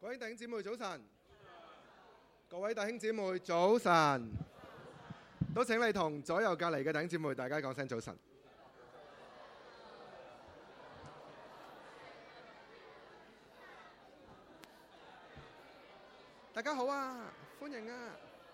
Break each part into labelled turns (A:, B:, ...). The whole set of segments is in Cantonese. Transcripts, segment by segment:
A: 各位弟兄姊妹早晨，各位弟兄姊妹早晨，都請你同左右隔離嘅弟兄姊妹大家講聲早晨。大家好啊，歡迎啊！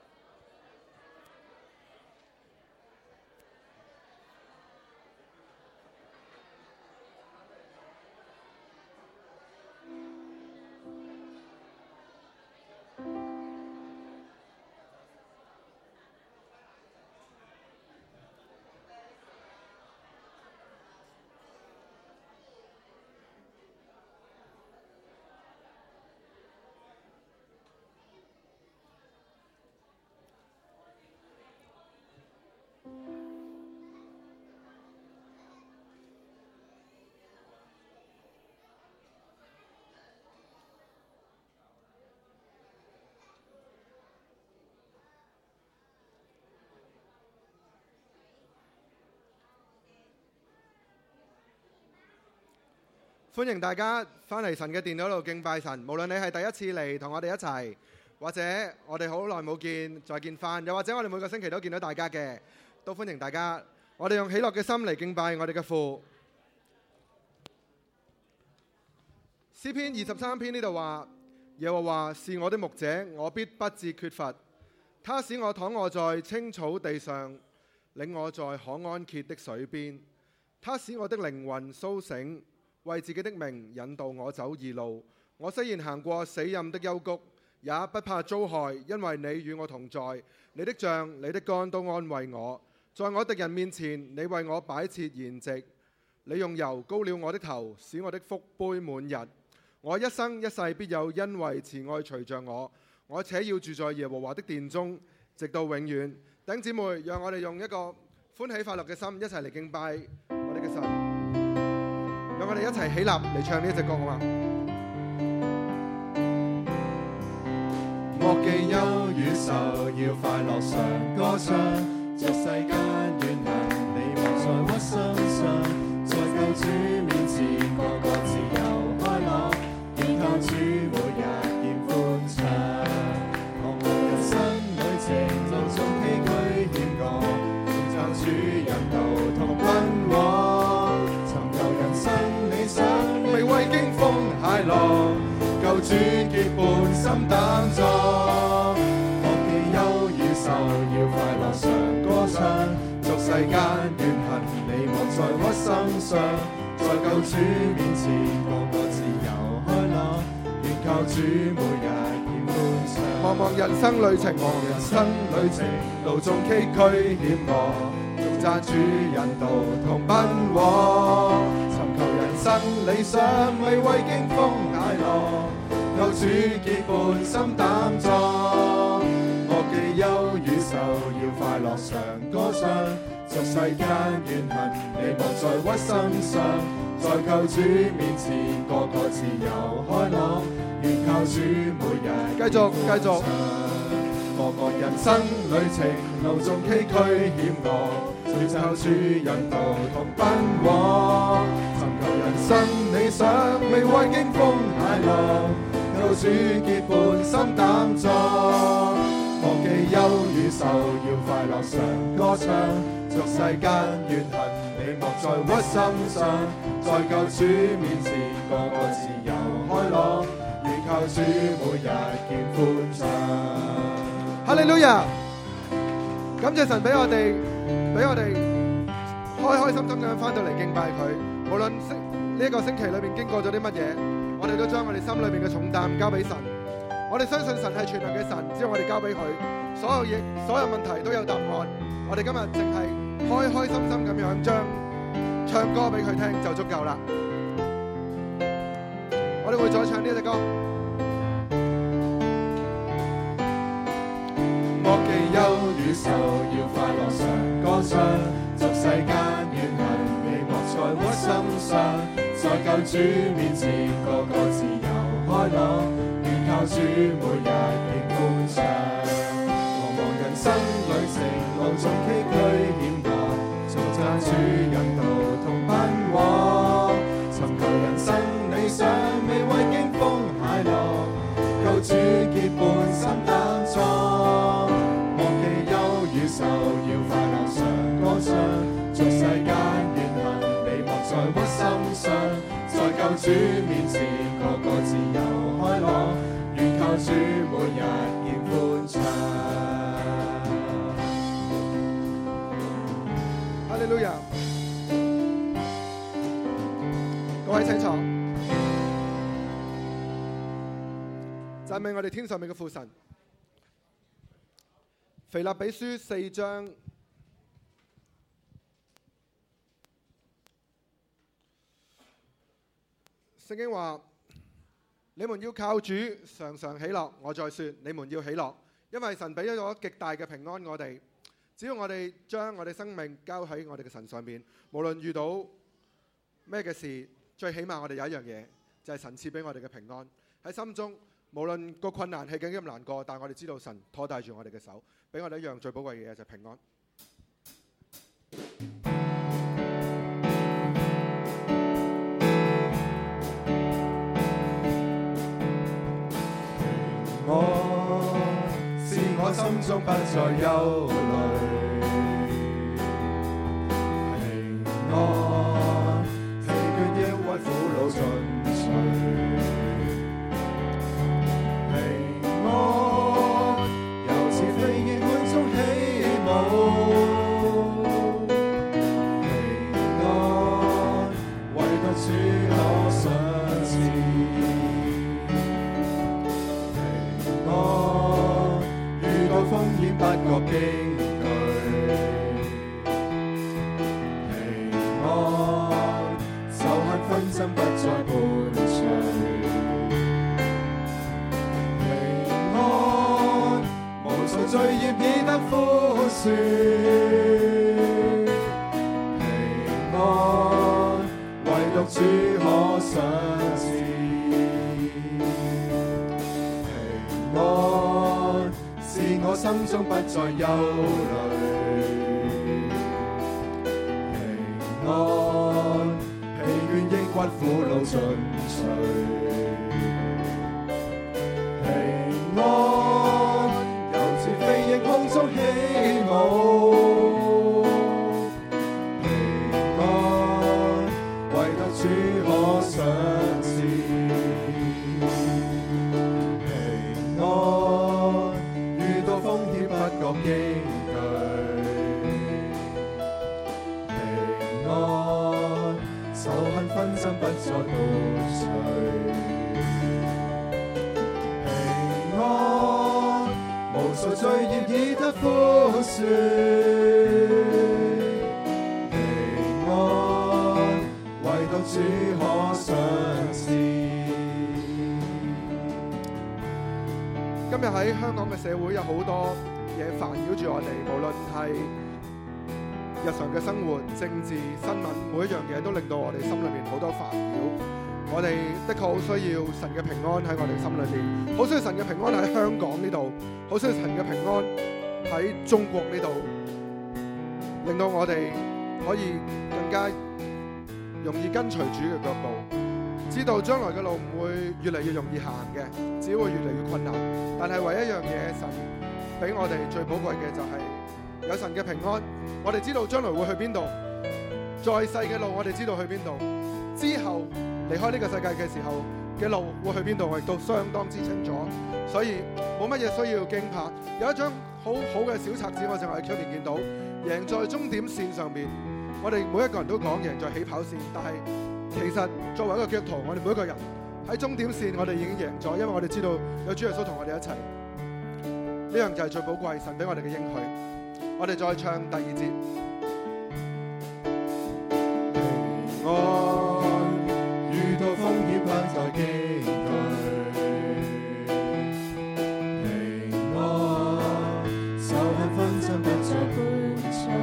A: 歡迎大家返嚟神嘅電腦度敬拜神，無論你係第一次嚟同我哋一齊，或者我哋好耐冇見再見返，又或者我哋每個星期都見到大家嘅，都歡迎大家。我哋用喜樂嘅心嚟敬拜我哋嘅父。詩篇23篇呢度話：耶和華是我的牧者，我必不致缺乏。他使我躺臥在青草地上，領我在可安歇的水邊。他使我的靈魂甦醒，為自己的名引導我走義路。我雖然行過死蔭的幽谷，也不怕遭害，因為你與我同在。你的杖、你的竿都安慰我。在我敵人面前，你為我擺設筵席。你用油膏了我的頭，使我的福杯滿溢。我一生一世必有恩惠慈愛隨着我，我且要住在耶和華的殿中，直到永遠。弟兄姊妹，讓我哋用一個歡喜快樂嘅心，一齊嚟敬拜我哋嘅神。讓我哋一齊起立嚟唱呢一隻歌好嗎？
B: 莫記憂與愁，要快樂常歌唱。這世間怨恨，你莫在屈身上。在救主面前，個個自由開朗。願靠主每日見歡暢。茫茫人生旅程，路縱崎嶇險惡，奉讚主引導同奔往。尋求人生理想，未畏驚風駭浪，救主結伴心膽壯。莫記憂與愁，要快樂常歌唱。俗世間怨恨，你莫在屈心上。在救主面前，個個自由開朗。願靠主每日見歡暢。
A: 茫茫人生旅程，
B: 茫茫人生旅程，路縱崎嶇險惡，奉讚主引導同奔往。尋求人生理想，未畏驚風駭浪，救主結伴心膽壯。莫記憂與愁，要快樂常歌唱。俗世間怨恨，你莫在屈心上。在救主面前，個個自由開朗。願靠主每日
A: 繼續。
B: 茫茫人生旅程，路縱崎嶇險惡，要靠主引導同奔往。尋求人生理想，未畏驚風駭浪，救主結伴心膽壯。莫記憂與愁，要快樂常歌唱。俗世間怨恨，你莫在屈心上。在救主面前，個個自由開朗。願靠主每日見歡暢。
A: 哈利路亞！感謝神俾我哋開開心心咁翻到嚟敬拜佢。無論呢一個星期裏面經過咗啲乜嘢，我哋都將我哋心裏面嘅重擔交俾神。我哋相信神係全能嘅神，只要我哋交俾佢，所有嘢、所有問題都有答案。我哋今日淨係開開心心咁樣將唱歌俾佢聽就足夠啦。我哋會再唱呢隻歌。
B: 莫記憂與愁，要快樂常歌唱。俗世間怨恨，你莫在屈心上。在救主面前，個個自由開朗。願靠主每日見歡暢。茫茫人生旅程，路縱崎嶇險惡，從讚主引導同奔往。尋求人生理想，未畏驚風駭浪，
A: 讚美我哋天上面嘅父神。腓立比書4章聖經話：你們要靠主常常喜樂。我再說，你們要喜樂，因為神俾咗極大嘅平安我哋。只要我哋將我哋生命交喺我哋嘅神上面，無論遇到咩嘅事，最起碼我哋有一樣嘢，就係神賜俾我哋嘅平安喺心中。無論個困難係幾咁難過，但係我哋知道神拖帶住我哋嘅手，俾我哋一樣最寶貴嘅嘢，就係平安。
B: 平安是我心中不再憂慮，平安疲倦抑鬱苦惱盡除。不覺驚懼，平安仇恨紛爭不再伴隨，平安無數罪孽已得寬恕，平安唯獨主可賞賜，平安我心中不再憂慮，平安疲倦抑鬱苦惱盡除，平安猶似飛翼空中起舞，平安唯獨主可賞賜，平安風險不覺驚懼，平安仇恨紛爭不再伴隨，平安無數罪孽已得寬恕，平安唯獨主可賞賜。
A: 今日喺香港嘅社會有好多嘢煩擾住我哋，無論係日常嘅生活、政治、新聞，每一樣嘢都令到我哋心裏面好多煩擾。我哋的確好需要神嘅平安喺我哋心裏面，好需要神嘅平安喺香港呢度，好需要神嘅平安喺中國呢度，令到我哋可以更加容易跟隨主嘅腳步。知道將來嘅路唔會越嚟越容易行嘅，只會越嚟越困難。但係唯一一樣嘢，神俾我哋最寶貴嘅就係有神嘅平安。我哋知道將來會去邊度，在世嘅路我哋知道去邊度，之後離開呢個世界嘅時候嘅路會去邊度，我亦都相當之清楚。所以冇乜嘢需要驚怕。有一張好好嘅小冊子，我正喺出面見到，贏在終點線上面。我哋每一個人都講贏在起跑線，但係其實作為一個基督徒，我哋每一個人喺終點線，我哋已經贏咗，因為我哋知道有主耶穌同我哋一齊。呢樣就係最寶貴，神俾我哋嘅應許。我哋再唱第2節。
B: 平安遇到風險不再驚懼，平安仇恨紛爭不再伴隨，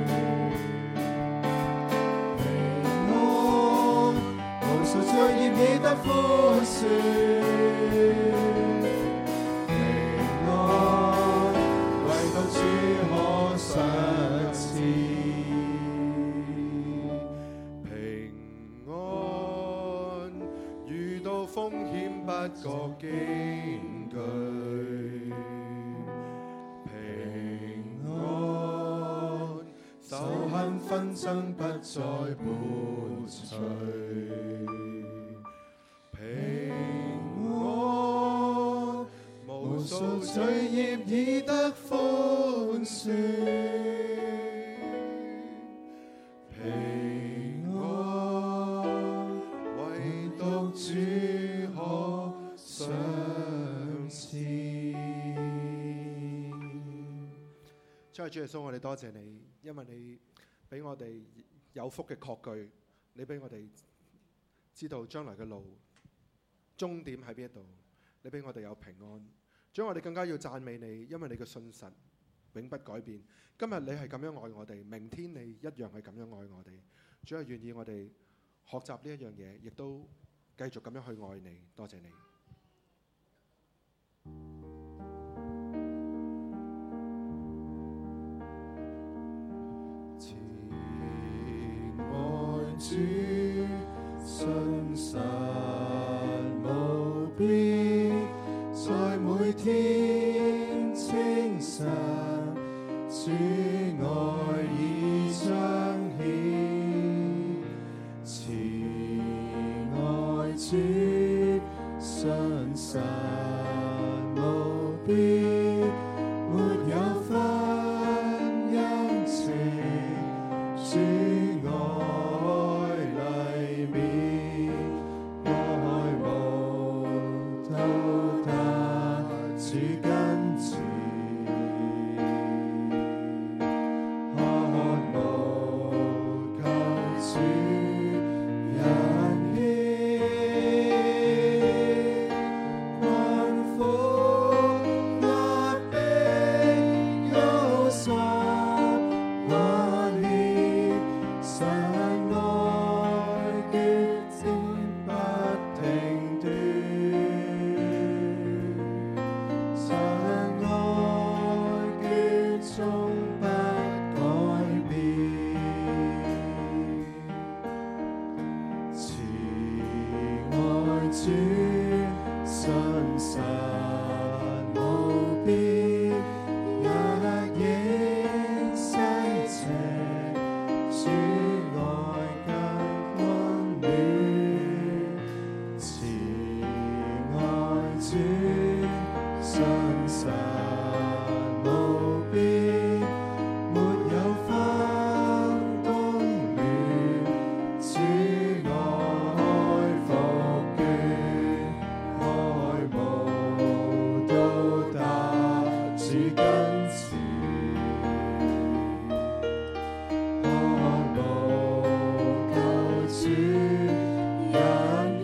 B: 平安無數罪孽已得寬恕，平安唯獨主可賞賜，
A: 平安遇到風險不覺驚懼，平安仇恨紛爭不再伴隨，平安無數罪孽已得寬恕，平安唯獨主可賞真係主耶穌，我哋多謝你，因為你俾我哋有福嘅確據，你俾我哋知道將來嘅路終點喺邊一度，你俾我哋有平安。主，我哋更加要讚美你，因為你嘅信實永不改變。今日你係咁樣愛我哋，明天你一樣係咁樣愛我哋。主係願意我哋學習呢一樣嘢，亦都繼續咁樣去愛你。多謝你。
B: 慈愛主，信實無邊，在每天清晨，主愛已彰顯。慈愛主，信實無邊，沒有分陰晴，主愛黎明，愛無到達，主跟前，渴慕求主引牽，困苦壓迫憂愁掛念，神愛決定不停斷，神愛決終不改變，慈愛主，信實無邊，日影西斜，主愛更溫暖。慈愛主，信實無邊，沒有分冬暖，主愛復原，愛無到達，主跟前，渴慕求主引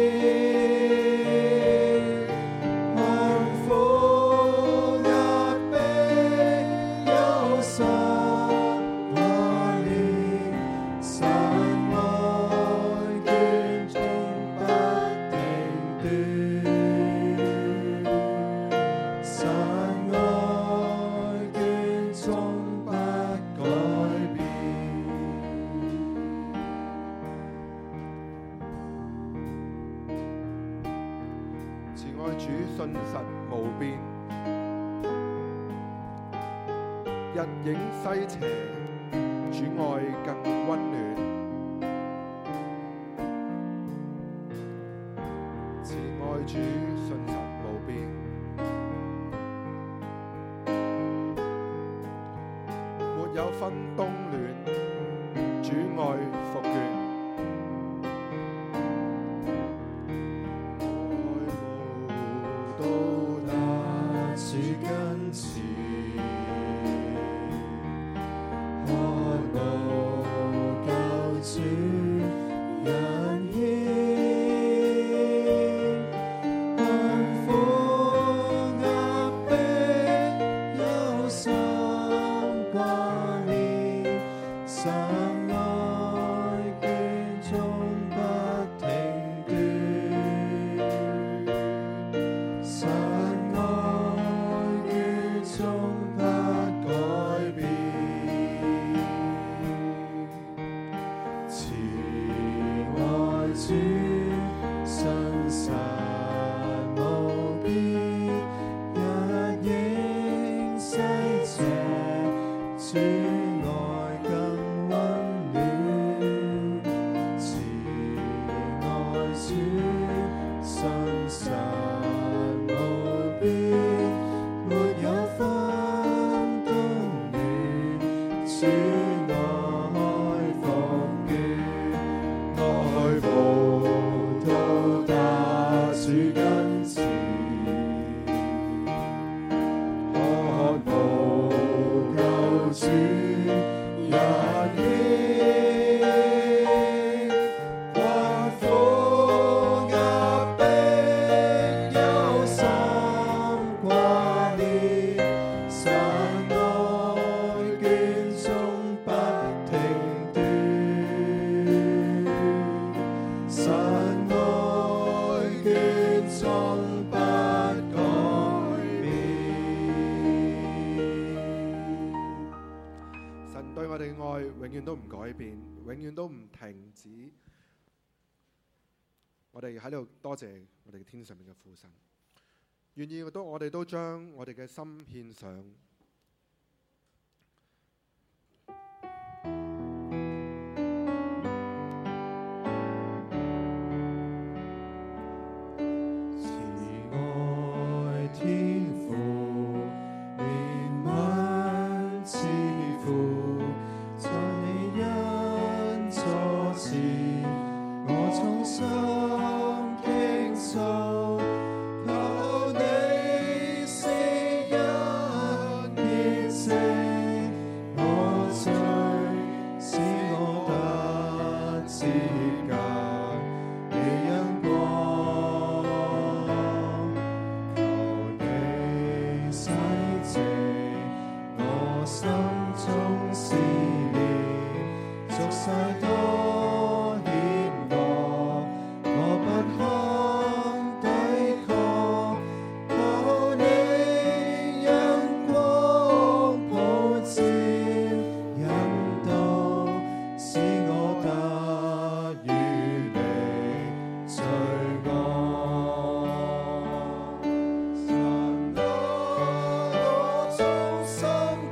B: 牽，困苦壓迫憂愁掛念，神愛眷終不停斷，神愛眷終不改變。
A: 慈愛主，信實無邊，日影西斜，主愛更溫暖。慈愛主，信實無邊，沒有分冬暖，主愛復原。
B: 到達主跟前，渴慕救主引牽，困苦壓迫憂心掛念，
A: 遠都唔改變，永遠都唔停止。我哋喺度多謝我哋嘅天上面嘅父神，願意我哋都將我哋嘅心獻上。
B: 天父憐憫慈父，在你恩座前，我衷心傾訴，求你施恩潔淨我罪，使我得接近你恩光。心中思念，俗世多險惡，我不堪抵抗。求你恩光普照，引導，使我得與你最愛。神啊，我衷心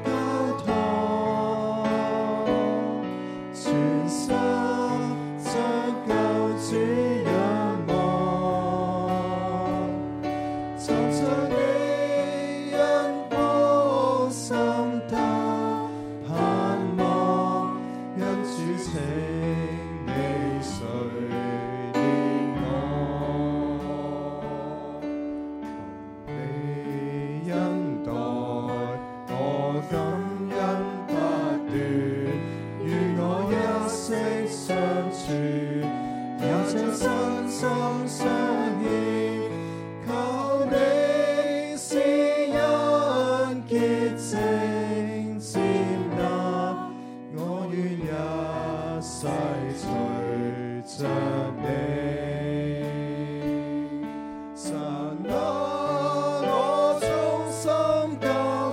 B: 全心將救主仰望，尋着你恩光心得盼望，因主請你垂憐我，同你恩待我感恩不斷。與我一息相處，也將身心相獻。求你施恩潔淨接納，我願一世隨着你。神啊，我衷心交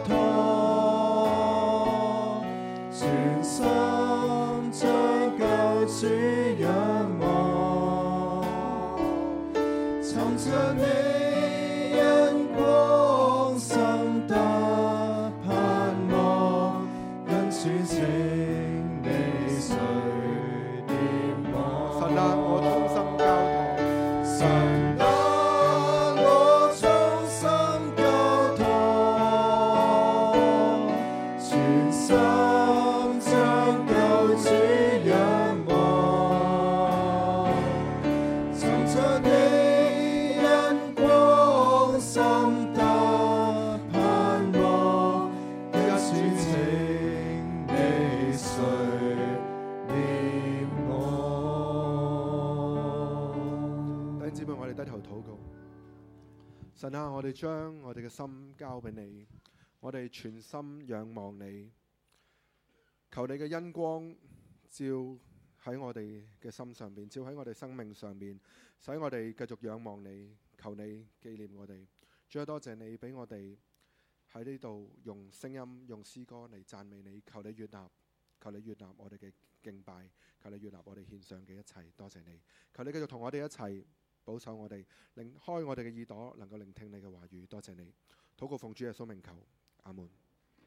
B: 託，全心將救主仰望，尋着你恩光心得盼望，因主請你垂憐我。
A: 神啊，我衷心交託。
B: 神啊，我衷心交託，全心將救主仰望，尋着你恩光心得盼望，因主請你垂憐我。
A: 弟兄姊妹，我哋低頭禱告。神啊，我哋將我哋嘅心交俾你，我哋全心仰望你，求你嘅恩光照喺我哋嘅心上邊，照喺我哋生命上邊，使我哋繼續仰望你，求你紀念我哋。主啊，多謝你俾我哋喺呢度用聲音、用詩歌嚟讚美你，求你悅納，求你悅納我哋嘅敬拜，求你悅納我哋獻上嘅一切。多謝你，求你繼續同我哋一齊保守我哋，開我哋嘅耳朵，能夠聆聽你嘅話語。多謝你，禱告奉主耶穌名求，阿門。